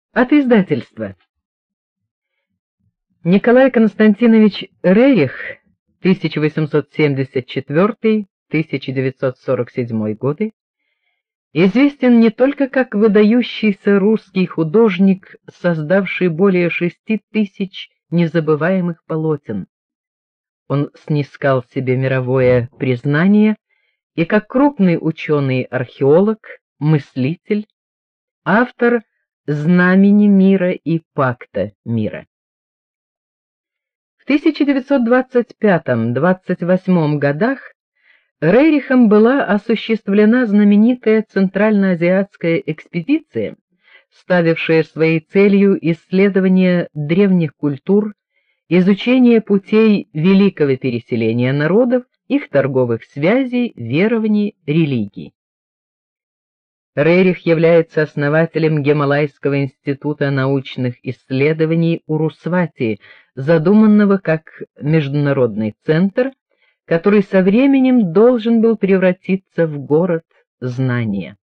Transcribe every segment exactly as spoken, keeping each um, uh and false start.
От издательства. Николай Константинович Рерих тысяча восемьсот семьдесят четвёртый — тысяча девятьсот сорок седьмой годы известен не только как выдающийся русский художник, создавший более шести тысяч незабываемых полотен. Он снискал себе мировое признание и как крупный ученый-археолог, мыслитель, автор Знамени мира и Пакта мира. В тысяча девятьсот двадцать пятом — двадцать восьмом годах Рерихом была осуществлена знаменитая центральноазиатская экспедиция, ставившая своей целью исследование древних культур, изучение путей великого переселения народов, их торговых связей, верований, религий. Рерих является основателем Гималайского института научных исследований Урусвати, задуманного как международный центр, который со временем должен был превратиться в город знания.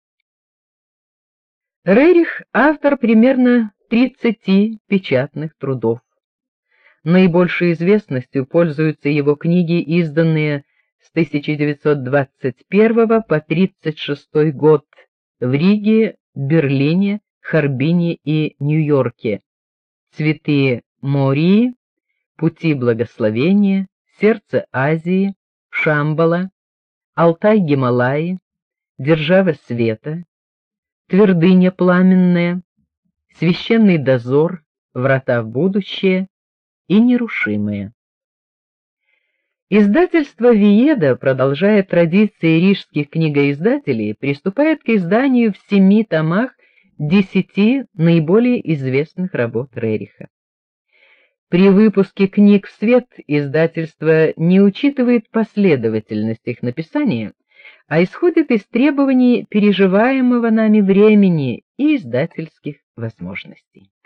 Рерих автор примерно тридцати печатных трудов. Наибольшей известностью пользуются его книги, изданные с тысяча девятьсот двадцать первого по тридцать шестой год в Риге, Берлине, Харбине и Нью-Йорке: Цветы Мории, Пути благословения, Сердце Азии, Шамбала, Алтай-Гималаи, Держава света, Твердыня пламенная, Священный дозор, Врата в будущее и Нерушимые. Издательство Виеда, продолжая традиции рижских книгоиздателей, приступает к изданию в семи томах десяти наиболее известных работ Рериха. При выпуске книг в свет издательство не учитывает последовательность их написания, а исходит из требований переживаемого нами времени и издательских возможностей.